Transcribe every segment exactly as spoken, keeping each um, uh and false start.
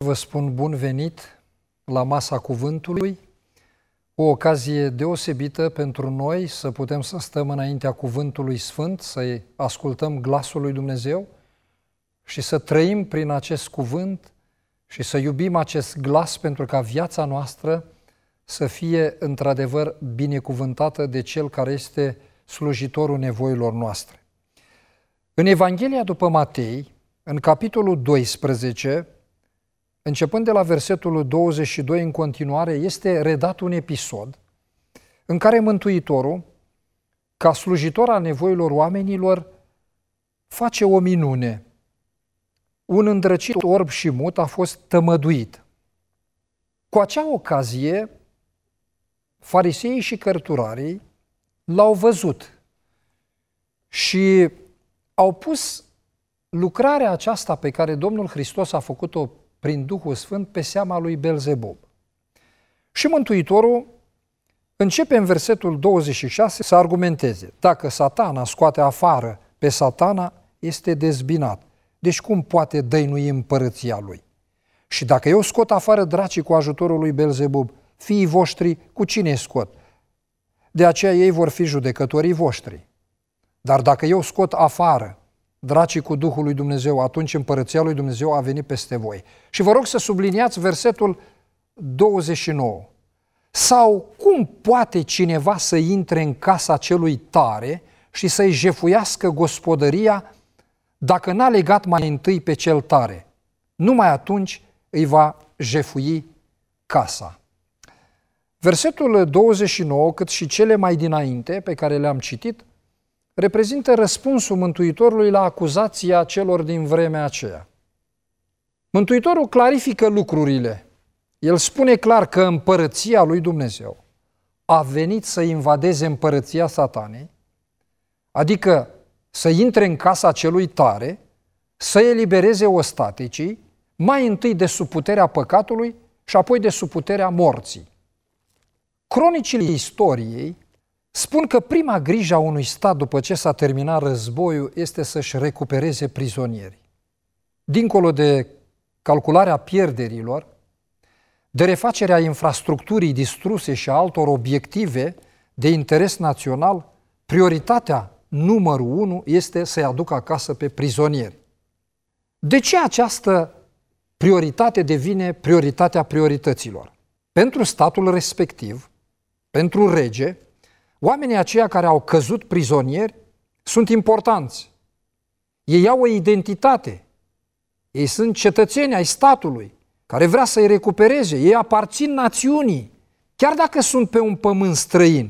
Vă spun bun venit la Masa Cuvântului, o ocazie deosebită pentru noi să putem să stăm înaintea Cuvântului Sfânt, să ascultăm glasul lui Dumnezeu și să trăim prin acest cuvânt și să iubim acest glas pentru ca viața noastră să fie într-adevăr binecuvântată de Cel care este slujitorul nevoilor noastre. În Evanghelia după Matei, în capitolul doisprezece, începând de la versetul douăzeci și doi în continuare, este redat un episod în care Mântuitorul, ca slujitor al nevoilor oamenilor, face o minune. Un îndrăcit orb și mut a fost tămăduit. Cu acea ocazie, fariseii și cărturarii l-au văzut și au pus lucrarea aceasta pe care Domnul Hristos a făcut-o prin Duhul Sfânt pe seama lui Belzebub. Și Mântuitorul începe în versetul douăzeci și șase să argumenteze. Dacă Satana scoate afară pe Satana, este dezbinat. Deci cum poate dăinui împărăția lui? Și dacă eu scot afară dracii cu ajutorul lui Belzebub, fiii voștri, cu cine scot? De aceea ei vor fi judecătorii voștri. Dar dacă eu scot afară dracii cu Duhul lui Dumnezeu, atunci împărăția lui Dumnezeu a venit peste voi. Și vă rog să subliniați versetul douăzeci și nouă. Sau cum poate cineva să intre în casa celui tare și să-i jefuiască gospodăria dacă n-a legat mai întâi pe cel tare? Numai atunci îi va jefui casa. Versetul douăzeci și nouă, cât și cele mai dinainte pe care le-am citit, reprezintă răspunsul Mântuitorului la acuzația celor din vremea aceea. Mântuitorul clarifică lucrurile. El spune clar că împărăția lui Dumnezeu a venit să invadeze împărăția Satanei, adică să intre în casa celui tare, să elibereze ostaticii, mai întâi de sub puterea păcatului și apoi de sub puterea morții. Cronicile istoriei spun că prima grijă a unui stat după ce s-a terminat războiul este să-și recupereze prizonierii. Dincolo de calcularea pierderilor, de refacerea infrastructurii distruse și a altor obiective de interes național, prioritatea numărul unu este să-i aducă acasă pe prizonieri. De ce această prioritate devine prioritatea priorităților? Pentru statul respectiv, pentru rege, oamenii aceia care au căzut prizonieri sunt importanți. Ei au o identitate. Ei sunt cetățeni ai statului care vrea să-i recupereze. Ei aparțin națiunii, chiar dacă sunt pe un pământ străin.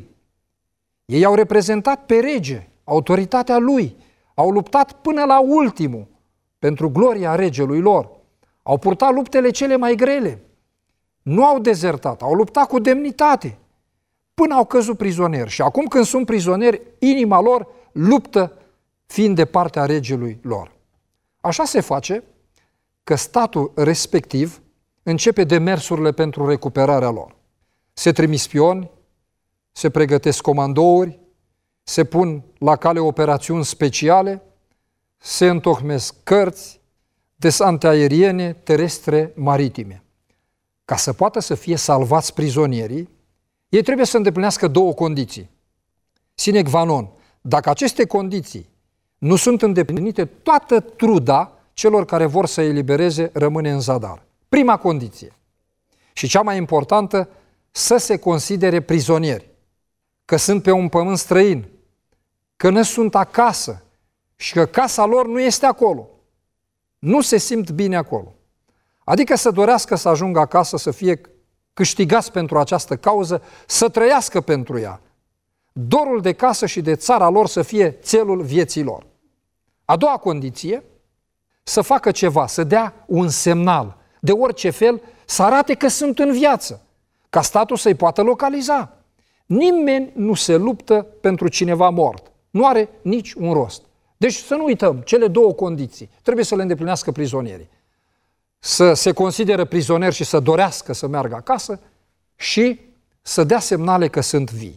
Ei au reprezentat pe rege, autoritatea lui, au luptat până la ultimul pentru gloria regelui lor. Au purtat luptele cele mai grele. Nu au dezertat, au luptat cu demnitate până au căzut prizonieri. Și acum când sunt prizonieri, inima lor luptă fiind de partea regelui lor. Așa se face că statul respectiv începe demersurile pentru recuperarea lor. Se trimit spioni, se pregătesc comandouri, se pun la cale operațiuni speciale, se întocmesc cărți, desante aeriene, terestre, maritime. Ca să poată să fie salvați prizonierii, ei trebuie să îndeplinească două condiții. Sine qua non. Dacă aceste condiții nu sunt îndeplinite, toată truda celor care vor să elibereze rămâne în zadar. Prima condiție. Și cea mai importantă, să se considere prizonieri, că sunt pe un pământ străin, că nu sunt acasă și că casa lor nu este acolo. Nu se simt bine acolo. Adică să dorească să ajungă acasă, să fie câștigați pentru această cauză, să trăiască pentru ea. Dorul de casă și de țara lor să fie țelul vieții lor. A doua condiție, să facă ceva, să dea un semnal, de orice fel, să arate că sunt în viață, ca statul să-i poată localiza. Nimeni nu se luptă pentru cineva mort. Nu are nici un rost. Deci să nu uităm, cele două condiții trebuie să le îndeplinească prizonierii. Să se consideră prizonieri și să dorească să meargă acasă și să dea semnale că sunt vii.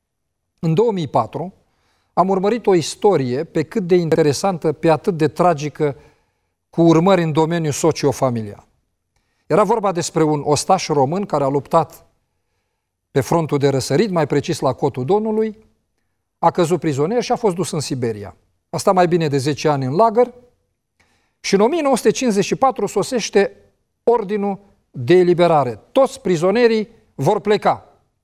În două mii patru am urmărit o istorie pe cât de interesantă, pe atât de tragică, cu urmări în domeniul socio-familial. Era vorba despre un ostaș român care a luptat pe frontul de răsărit, mai precis la Cotul Donului, a căzut prizonier și a fost dus în Siberia. A stat mai bine de zece ani în lagăr și în o mie nouă sute cincizeci și patru sosește ordinul de eliberare. Toți prizonierii vor pleca.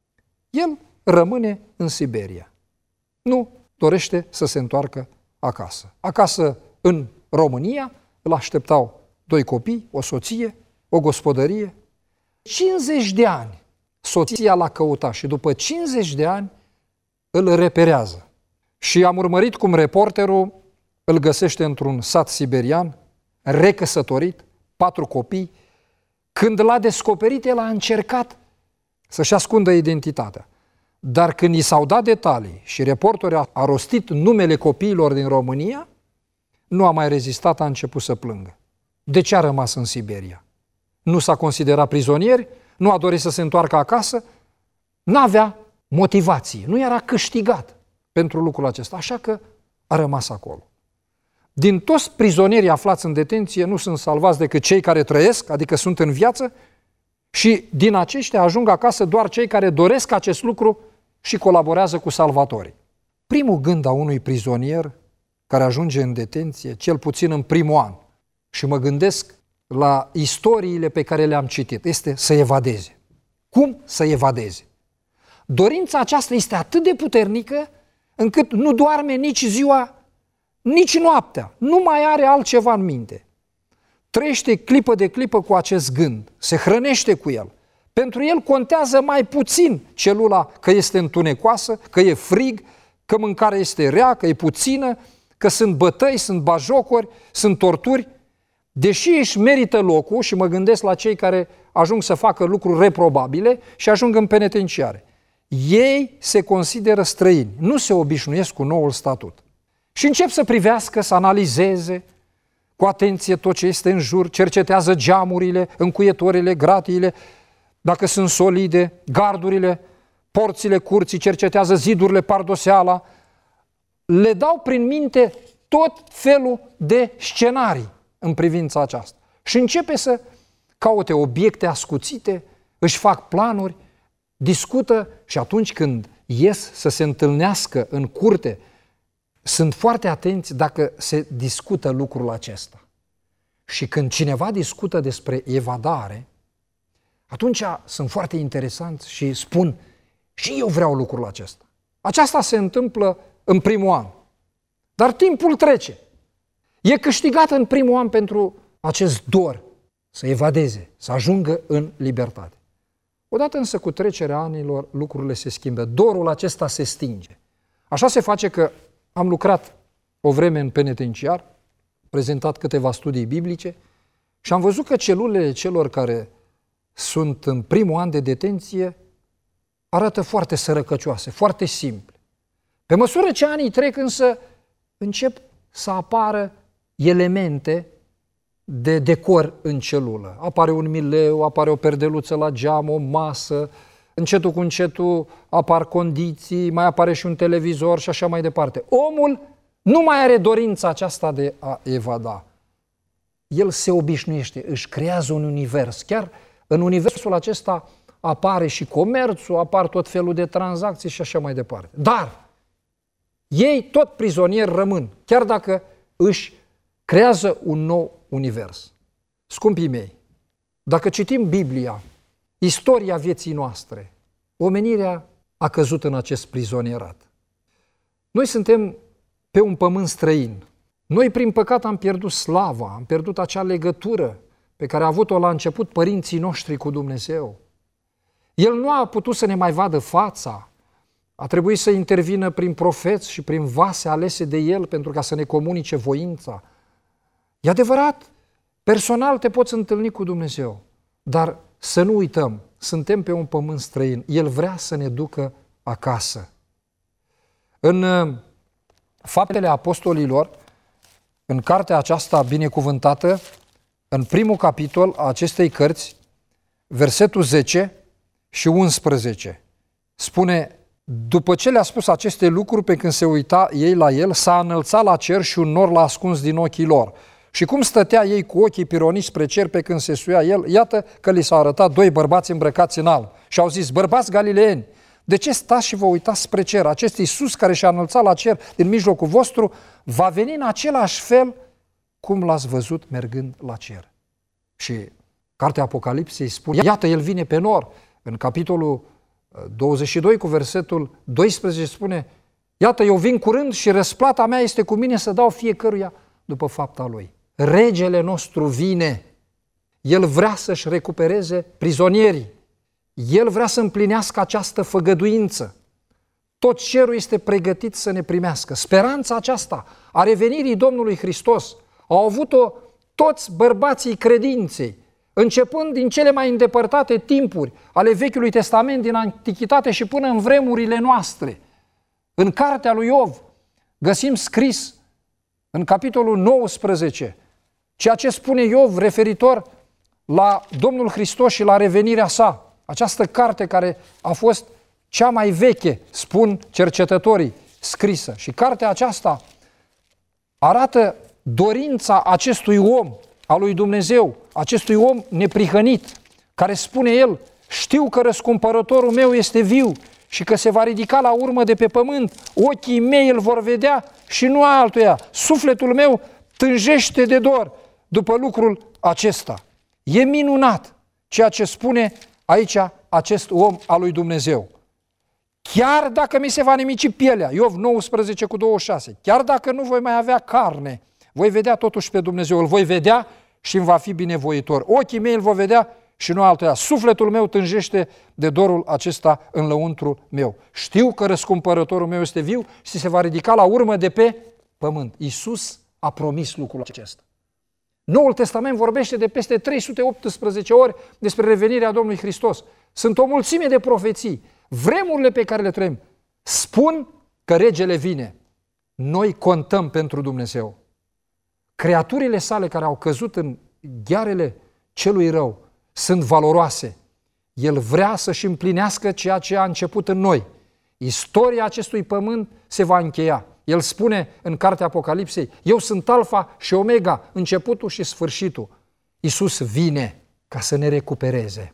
El rămâne în Siberia. Nu dorește să se întoarcă acasă. Acasă, în România, îl așteptau doi copii, o soție, o gospodărie. cincizeci de ani soția l-a căutat și după cincizeci de ani îl reperează. Și am urmărit cum reporterul îl găsește într-un sat siberian, recăsătorit, patru copii. Când l-a descoperit, el a încercat să-și ascundă identitatea. Dar când i s-au dat detalii și reporterul a, a rostit numele copiilor din România, nu a mai rezistat, a început să plângă. De ce a rămas în Siberia? Nu s-a considerat prizonier, nu a dorit să se întoarcă acasă, n-avea motivație, nu era câștigat pentru lucrul acesta, așa că a rămas acolo. Din toți prizonierii aflați în detenție nu sunt salvați decât cei care trăiesc, adică sunt în viață, și din aceștia ajung acasă doar cei care doresc acest lucru și colaborează cu salvatorii. Primul gând a unui prizonier care ajunge în detenție, cel puțin în primul an, și mă gândesc la istoriile pe care le-am citit, este să evadeze. Cum să evadeze? Dorința aceasta este atât de puternică încât nu doarme nici ziua, nici noaptea. Nu mai are altceva în minte. Trăiește clipă de clipă cu acest gând, se hrănește cu el. Pentru el contează mai puțin celula că este întunecoasă, că e frig, că mâncarea este rea, că e puțină, că sunt bătăi, sunt bajocuri, sunt torturi. Deși își merită locul, și mă gândesc la cei care ajung să facă lucruri reprobabile și ajung în penitenciare, ei se consideră străini, nu se obișnuiesc cu noul statut. Și încep să privească, să analizeze cu atenție tot ce este în jur, cercetează geamurile, încuietorile, gratiile, dacă sunt solide, gardurile, porțile curții, cercetează zidurile, pardoseala, le dau prin minte tot felul de scenarii în privința aceasta. Și începe să caute obiecte ascuțite, își fac planuri, discută și atunci când ies să se întâlnească în curte, sunt foarte atenți dacă se discută lucrul acesta. Și când cineva discută despre evadare, atunci sunt foarte interesanți și spun, și eu vreau lucrul acesta. Aceasta se întâmplă în primul an. Dar timpul trece. E câștigat în primul an pentru acest dor să evadeze, să ajungă în libertate. Odată însă cu trecerea anilor lucrurile se schimbă. Dorul acesta se stinge. Așa se face că am lucrat o vreme în penitenciar, prezentat câteva studii biblice și am văzut că celulele celor care sunt în primul an de detenție arată foarte sărăcăcioase, foarte simple. Pe măsură ce anii trec însă încep să apară elemente de decor în celulă. Apare un mileu, apare o perdeluță la geam, o masă, încetul cu încetul apar condiții, mai apare și un televizor și așa mai departe. Omul nu mai are dorința aceasta de a evada. El se obișnuiește, își creează un univers. Chiar în universul acesta apare și comerțul, apar tot felul de tranzacții și așa mai departe. Dar ei tot prizonieri rămân, chiar dacă își creează un nou univers. Scumpii mei, dacă citim Biblia, istoria vieții noastre, omenirea a căzut în acest prizonierat. Noi suntem pe un pământ străin. Noi prin păcat am pierdut slava, am pierdut acea legătură pe care a avut-o la început părinții noștri cu Dumnezeu. El nu a putut să ne mai vadă fața, a trebuit să intervină prin profeți și prin vase alese de El pentru ca să ne comunice voința. E adevărat, personal te poți întâlni cu Dumnezeu, dar să nu uităm, suntem pe un pământ străin. El vrea să ne ducă acasă. În Faptele Apostolilor, în cartea aceasta binecuvântată, în primul capitol a acestei cărți, versetul zece și unsprezece, spune: după ce le-a spus aceste lucruri, pe când se uita ei la el, s-a înălțat la cer și un nor l-a ascuns din ochii lor. Și cum stătea ei cu ochii pironiți spre cer pe când se suia el, iată că li s-au arătat doi bărbați îmbrăcați în alb și au zis: bărbați galileeni, de ce stați și vă uitați spre cer? Acest Iisus care și-a înălțat la cer din mijlocul vostru va veni în același fel cum l-ați văzut mergând la cer. Și cartea Apocalipsei spune: iată, el vine pe nor. În capitolul douăzeci și doi cu versetul doisprezece spune: iată, eu vin curând și răsplata mea este cu mine să dau fiecăruia după fapta lui. Regele nostru vine. El vrea să-și recupereze prizonierii. El vrea să împlinească această făgăduință. Tot cerul este pregătit să ne primească. Speranța aceasta a revenirii Domnului Hristos au avut-o toți bărbații credinței, începând din cele mai îndepărtate timpuri ale Vechiului Testament, din Antichitate și până în vremurile noastre. În cartea lui Iov găsim scris în capitolul nouăsprezece ceea ce spune Iov referitor la Domnul Hristos și la revenirea sa. Această carte care a fost cea mai veche, spun cercetătorii, scrisă. Și cartea aceasta arată dorința acestui om, al lui Dumnezeu, acestui om neprihănit, care spune el: știu că răscumpărătorul meu este viu și că se va ridica la urmă de pe pământ, ochii mei îl vor vedea și nu altuia, sufletul meu tânjește de dor după lucrul acesta. E minunat ceea ce spune aici acest om al lui Dumnezeu. Chiar dacă mi se va nimici pielea, Iov nouăsprezece cu douăzeci și șase, chiar dacă nu voi mai avea carne, voi vedea totuși pe Dumnezeu, îl voi vedea și îmi va fi binevoitor. Ochii mei îl vor vedea și nu altuia. Sufletul meu tânjește de dorul acesta în lăuntru meu. Știu că răscumpărătorul meu este viu și se va ridica la urmă de pe pământ. Iisus a promis lucrul acesta. Noul Testament vorbește de peste trei sute optsprezece ori despre revenirea Domnului Hristos. Sunt o mulțime de profeții. Vremurile pe care le trăim spun că regele vine. Noi contăm pentru Dumnezeu. Creaturile sale care au căzut în ghearele celui rău sunt valoroase. El vrea să-și împlinească ceea ce a început în noi. Istoria acestui pământ se va încheia. El spune în cartea Apocalipsei: eu sunt Alfa și Omega, începutul și sfârșitul. Iisus vine ca să ne recupereze.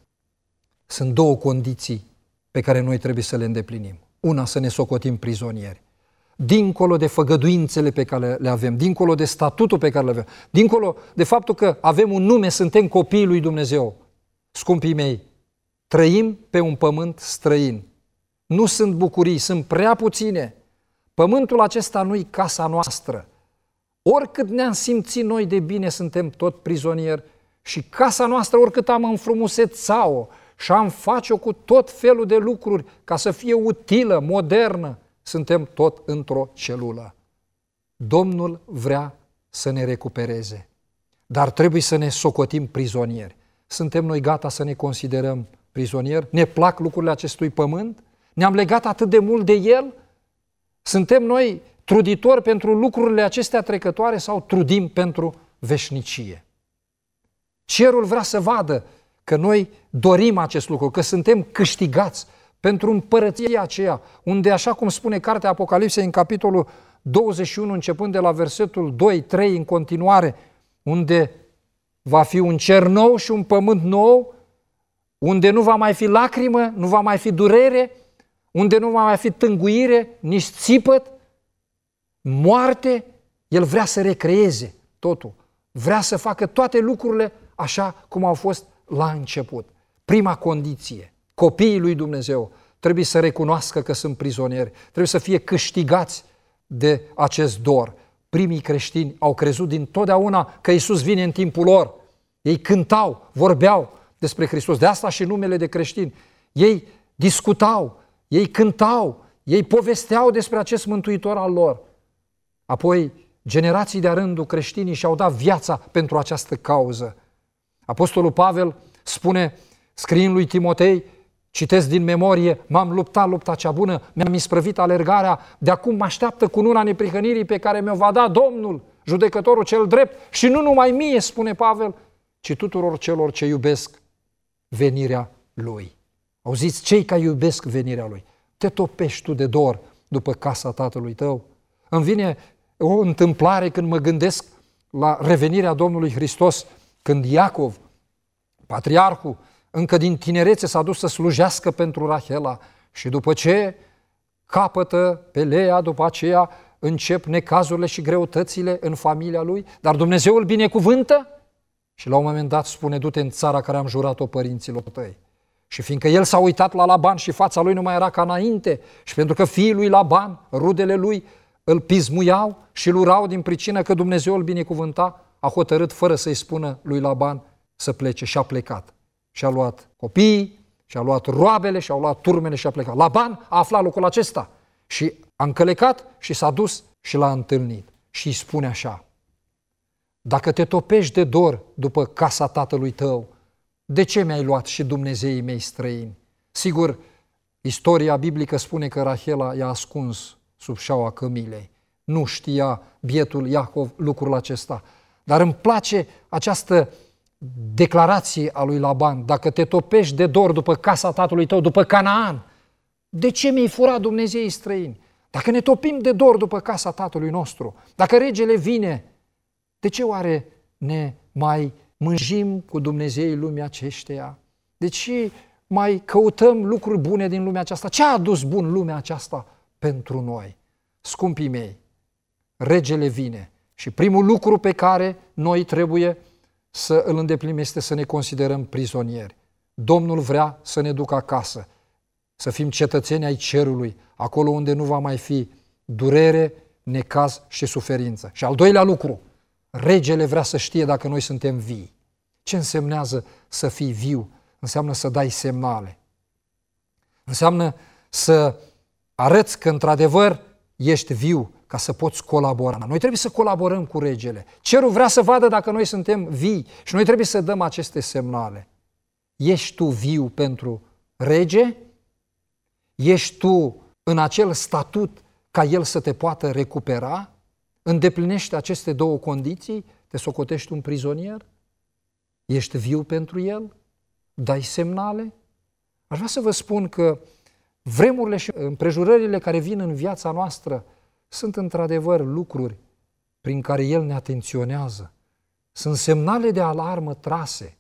Sunt două condiții pe care noi trebuie să le îndeplinim. Una, să ne socotim prizonieri. Dincolo de făgăduințele pe care le avem, dincolo de statutul pe care le avem, dincolo de faptul că avem un nume, suntem copiii lui Dumnezeu. Scumpii mei, trăim pe un pământ străin. Nu sunt bucurii, sunt prea puține. Pământul acesta nu-i casa noastră. Oricât ne-am simțit noi de bine, suntem tot prizonieri. Și casa noastră, oricât am înfrumuseța-o și am face-o cu tot felul de lucruri ca să fie utilă, modernă, suntem tot într-o celulă. Domnul vrea să ne recupereze, dar trebuie să ne socotim prizonieri. Suntem noi gata să ne considerăm prizonieri? Ne plac lucrurile acestui pământ? Ne-am legat atât de mult de el? Suntem noi truditori pentru lucrurile acestea trecătoare sau trudim pentru veșnicie? Cerul vrea să vadă că noi dorim acest lucru, că suntem câștigați pentru împărăția aceea, unde, așa cum spune cartea Apocalipsei în capitolul douăzeci și unu, începând de la versetul doi trei în continuare, unde va fi un cer nou și un pământ nou, unde nu va mai fi lacrimă, nu va mai fi durere, unde nu va mai fi tânguire, nici țipăt, moarte. El vrea să recreeze totul. Vrea să facă toate lucrurile așa cum au fost la început. Prima condiție: copiii lui Dumnezeu trebuie să recunoască că sunt prizonieri, trebuie să fie câștigați de acest dor. Primii creștini au crezut din totdeauna că Iisus vine în timpul lor. Ei cântau, vorbeau despre Hristos. De asta și numele de creștini. Ei discutau, ei cântau, ei povesteau despre acest Mântuitor al lor. Apoi, generații de-a rândul, creștinii și-au dat viața pentru această cauză. Apostolul Pavel spune, scriind lui Timotei, citesc din memorie: m-am luptat lupta cea bună, mi-am isprăvit alergarea, de acum mă așteaptă cununa neprihănirii pe care mi-o va da Domnul, judecătorul cel drept, și nu numai mie, spune Pavel, ci tuturor celor ce iubesc venirea Lui. Auziți, cei care iubesc venirea Lui. Te topești tu de dor după casa tatălui tău? Îmi vine o întâmplare când mă gândesc la revenirea Domnului Hristos, când Iacov, patriarhul, încă din tinerețe s-a dus să slujească pentru Rahela și după ce capătă pe Lea, după aceea încep necazurile și greutățile în familia lui, dar Dumnezeu îl binecuvântă și la un moment dat spune: du-te în țara care am jurat-o părinților tăi. Și fiindcă el s-a uitat la Laban și fața lui nu mai era ca înainte, și pentru că fiii lui Laban, rudele lui, îl pismuiau și îl urau din pricină că Dumnezeu îl binecuvânta, a hotărât fără să-i spună lui Laban să plece și a plecat. Și a luat copiii, și a luat roabele, și a luat turmele și a plecat. Laban a aflat lucrul acesta și a încălecat și s-a dus și l-a întâlnit. Și îi spune așa: dacă te topești de dor după casa tatălui tău, de ce mi-ai luat și Dumnezeii mei străini? Sigur, istoria biblică spune că Rahela i-a ascuns sub șaua cămilei. Nu știa bietul Iacov lucrul acesta. Dar îmi place această declarație a lui Laban: dacă te topești de dor după casa tatălui tău, după Canaan, de ce mi-ai furat Dumnezeii străini? Dacă ne topim de dor după casa tatălui nostru, dacă regele vine, de ce oare ne mai mânjim cu Dumnezeii lumii aceștia? De ce mai căutăm lucruri bune din lumea aceasta? Ce a adus bun lumea aceasta pentru noi? Scumpii mei, regele vine și primul lucru pe care noi trebuie să îl îndeplinim este să ne considerăm prizonieri. Domnul vrea să ne ducă acasă, să fim cetățeni ai cerului, acolo unde nu va mai fi durere, necaz și suferință. Și al doilea lucru, regele vrea să știe dacă noi suntem vii. Ce însemnează să fii viu? Înseamnă să dai semnale. Înseamnă să arăți că într-adevăr ești viu, ca să poți colabora. Noi trebuie să colaborăm cu regele. Cerul vrea să vadă dacă noi suntem vii și noi trebuie să dăm aceste semnale. Ești tu viu pentru rege? Ești tu în acel statut ca el să te poată recupera? Îndeplinește aceste două condiții? Te socotești un prizonier? Ești viu pentru el? Dai semnale? Aș vrea să vă spun că vremurile și împrejurările care vin în viața noastră sunt într-adevăr lucruri prin care El ne atenționează. Sunt semnale de alarmă trase.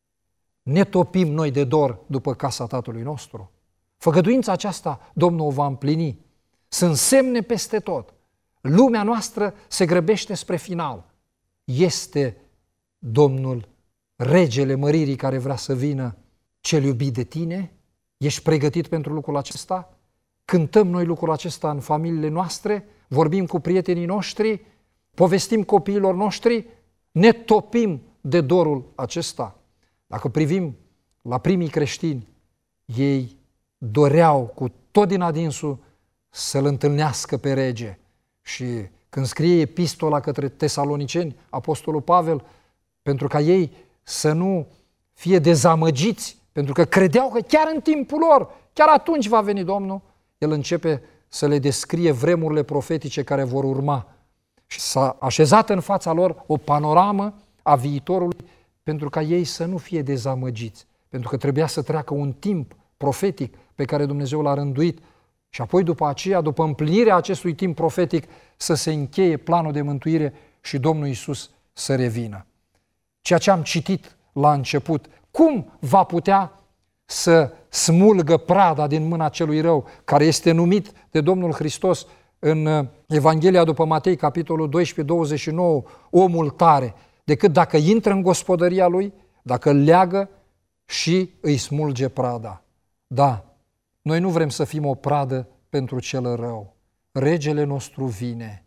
Ne topim noi de dor după casa Tatălui nostru. Făgăduința aceasta Domnul o va împlini. Sunt semne peste tot. Lumea noastră se grăbește spre final. Este Domnul, Regele Măririi, care vrea să vină, cel iubit de tine? Ești pregătit pentru lucrul acesta? Cântăm noi lucrul acesta în familiile noastre? Vorbim cu prietenii noștri? Povestim copiilor noștri? Ne topim de dorul acesta? Dacă privim la primii creștini, ei doreau cu tot din adinsul să-L întâlnească pe rege. Și când scrie epistola către tesaloniceni, Apostolul Pavel, pentru ca ei să nu fie dezamăgiți, pentru că credeau că chiar în timpul lor, chiar atunci va veni Domnul, el începe să le descrie vremurile profetice care vor urma. Și s-a așezat în fața lor o panoramă a viitorului pentru ca ei să nu fie dezamăgiți, pentru că trebuia să treacă un timp profetic pe care Dumnezeu l-a rânduit și apoi după aceea, după împlinirea acestui timp profetic, să se încheie planul de mântuire și Domnul Iisus să revină. Ceea ce am citit la început, cum va putea să smulgă prada din mâna celui rău, care este numit de Domnul Hristos în Evanghelia după Matei, capitolul doisprezece, douăzeci și nouă, omul tare, decât dacă intră în gospodăria lui, dacă îl leagă și îi smulge prada. Da, noi nu vrem să fim o pradă pentru cel rău. Regele nostru vine.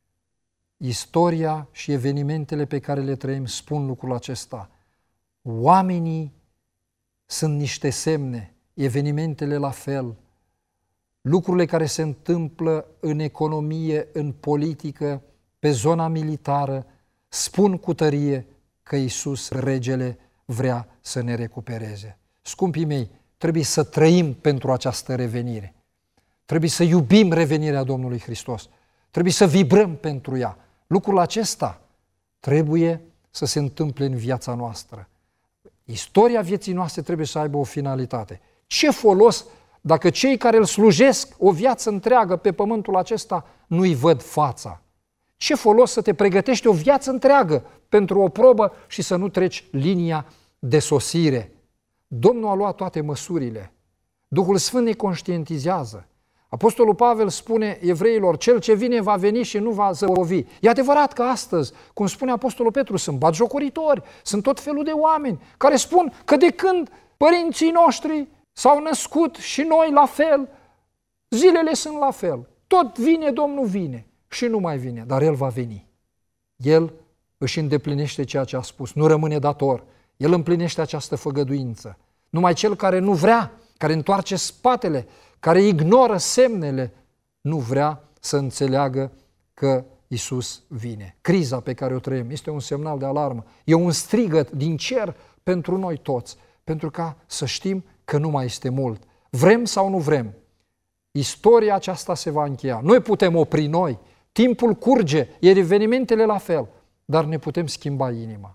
Istoria și evenimentele pe care le trăim spun lucrul acesta. Oamenii sunt niște semne, evenimentele la fel. Lucrurile care se întâmplă în economie, în politică, pe zona militară, spun cu tărie că Iisus, regele, vrea să ne recupereze. Scumpii mei, trebuie să trăim pentru această revenire. Trebuie să iubim revenirea Domnului Hristos. Trebuie să vibrăm pentru ea. Lucrul acesta trebuie să se întâmple în viața noastră. Istoria vieții noastre trebuie să aibă o finalitate. Ce folos dacă cei care îl slujesc o viață întreagă pe pământul acesta nu-i văd fața? Ce folos să te pregătești o viață întreagă pentru o probă și să nu treci linia de sosire? Domnul a luat toate măsurile. Duhul Sfânt ne conștientizează. Apostolul Pavel spune evreilor, cel ce vine va veni și nu va zăbovi. E adevărat că astăzi, cum spune Apostolul Petru, sunt batjocoritori, sunt tot felul de oameni care spun că de când părinții noștri s-au născut și noi la fel, zilele sunt la fel. Tot vine, Domnul vine și nu mai vine, dar El va veni. El își îndeplinește ceea ce a spus, nu rămâne dator. El împlinește această făgăduință. Numai cel care nu vrea, care întoarce spatele, care ignoră semnele, nu vrea să înțeleagă că Iisus vine. Criza pe care o trăim este un semnal de alarmă, e un strigăt din cer pentru noi toți, pentru ca să știm că nu mai este mult. Vrem sau nu vrem, istoria aceasta se va încheia. Noi putem opri noi, timpul curge, iar evenimentele la fel, dar ne putem schimba inima.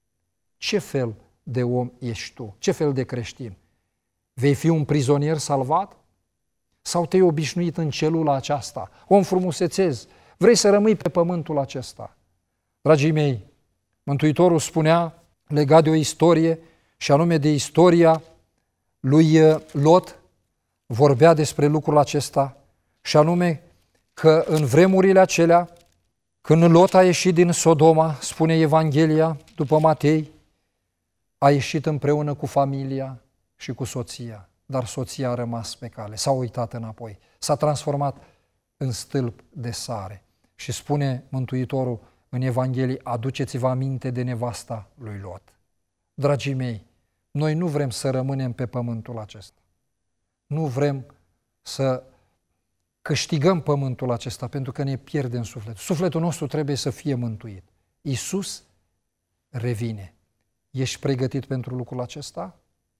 Ce fel de om ești tu? Ce fel de creștin? Vei fi un prizonier salvat? Sau te-ai obișnuit în celula aceasta? O înfrumusețezi? Vrei să rămâi pe pământul acesta? Dragii mei, Mântuitorul spunea, legat de o istorie, și anume de istoria lui Lot, vorbea despre lucrul acesta, și anume că în vremurile acelea, când Lot a ieșit din Sodoma, spune Evanghelia după Matei, a ieșit împreună cu familia și cu soția, dar soția a rămas pe cale, s-a uitat înapoi, s-a transformat în stâlp de sare. Și spune Mântuitorul în Evanghelie, aduceți-vă aminte de nevasta lui Lot. Dragii mei, noi nu vrem să rămânem pe pământul acesta. Nu vrem să câștigăm pământul acesta pentru că ne pierdem sufletul. Sufletul nostru trebuie să fie mântuit. Iisus revine. Ești pregătit pentru lucrul acesta?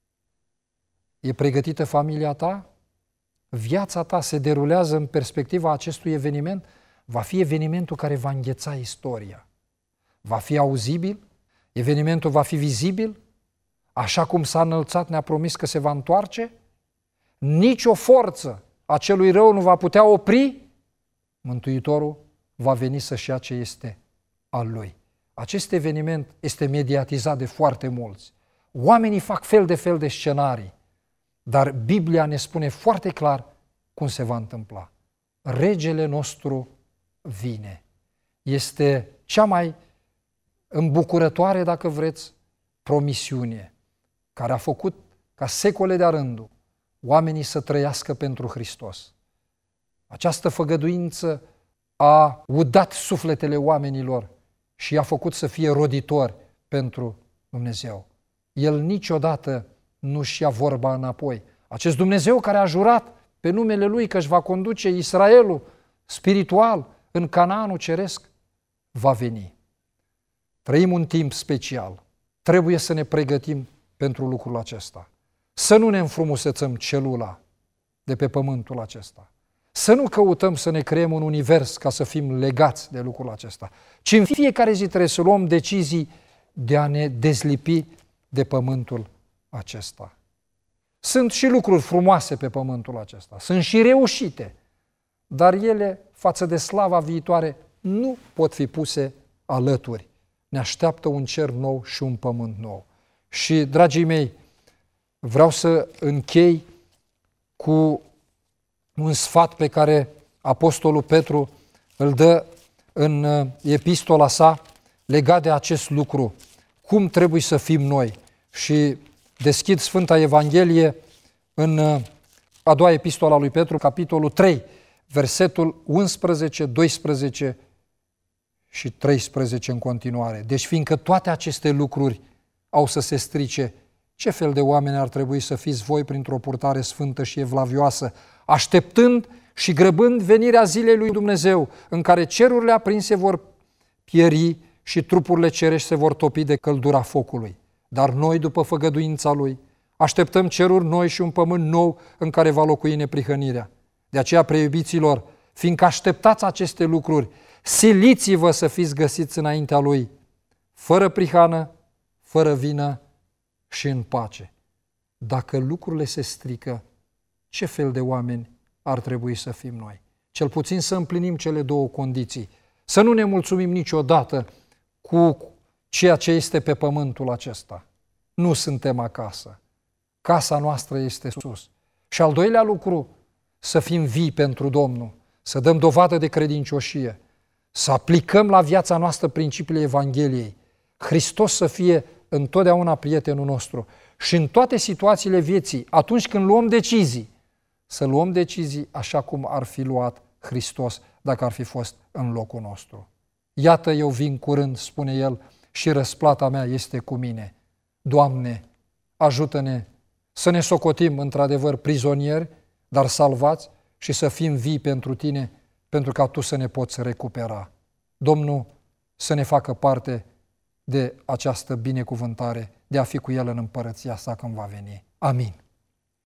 E pregătită familia ta? Viața ta se derulează în perspectiva acestui eveniment? Va fi evenimentul care va îngheța istoria. Va fi auzibil? Evenimentul va fi vizibil? Așa cum s-a înălțat, ne-a promis că se va întoarce? Nici o forță a celui rău nu va putea opri? Mântuitorul va veni să-și ia ce este al lui. Acest eveniment este mediatizat de foarte mulți. Oamenii fac fel de fel de scenarii, dar Biblia ne spune foarte clar cum se va întâmpla. Regele nostru vine. Este cea mai îmbucurătoare, dacă vreți, promisiune care a făcut ca secole de-a rândul oamenii să trăiască pentru Hristos. Această făgăduință a udat sufletele oamenilor și i-a făcut să fie roditori pentru Dumnezeu. El niciodată nu-și ia vorba înapoi. Acest Dumnezeu care a jurat pe numele Lui că își va conduce Israelul spiritual în Canaanul ceresc, va veni. Trăim un timp special. Trebuie să ne pregătim pentru lucrul acesta. Să nu ne înfrumusețăm celula de pe pământul acesta. Să nu căutăm să ne creăm un univers ca să fim legați de lucrul acesta, ci în fiecare zi trebuie să luăm decizii de a ne dezlipi de pământul acesta. Sunt și lucruri frumoase pe pământul acesta, sunt și reușite, dar ele, față de slava viitoare, nu pot fi puse alături. Ne așteaptă un cer nou și un pământ nou. Și, dragii mei, vreau să închei cu un sfat pe care Apostolul Petru îl dă în epistola sa legat de acest lucru. Cum trebuie să fim noi? Și deschid Sfânta Evanghelie în a doua epistola lui Petru, capitolul trei, versetul unsprezece, doisprezece și treisprezece în continuare. Deci fiindcă toate aceste lucruri au să se strice, ce fel de oameni ar trebui să fiți voi printr-o purtare sfântă și evlavioasă, așteptând și grăbând venirea zilei lui Dumnezeu, în care cerurile aprinse vor pieri și trupurile cerești se vor topi de căldura focului. Dar noi, după făgăduința Lui, așteptăm ceruri noi și un pământ nou în care va locui neprihănirea. De aceea, preiubiților, fiindcă așteptați aceste lucruri, siliți-vă să fiți găsiți înaintea Lui, fără prihană, fără vină și în pace. Dacă lucrurile se strică, ce fel de oameni ar trebui să fim noi? Cel puțin să împlinim cele două condiții, Să nu ne mulțumim niciodată cu ceea ce este pe pământul acesta. Nu suntem acasă. Casa noastră este sus. Și al doilea lucru, să fim vii pentru Domnul, să dăm dovadă de credincioșie, să aplicăm la viața noastră principiile Evangheliei. Hristos să fie întotdeauna prietenul nostru și în toate situațiile vieții, atunci când luăm decizii, să luăm decizii așa cum ar fi luat Hristos dacă ar fi fost în locul nostru. Iată, eu vin curând, spune El, și răsplata mea este cu mine. Doamne, ajută-ne să ne socotim într-adevăr prizonieri, dar salvați, și să fim vii pentru Tine, pentru ca Tu să ne poți recupera. Domnul să ne facă parte de această binecuvântare, de a fi cu El în împărăția sa când va veni. Amin.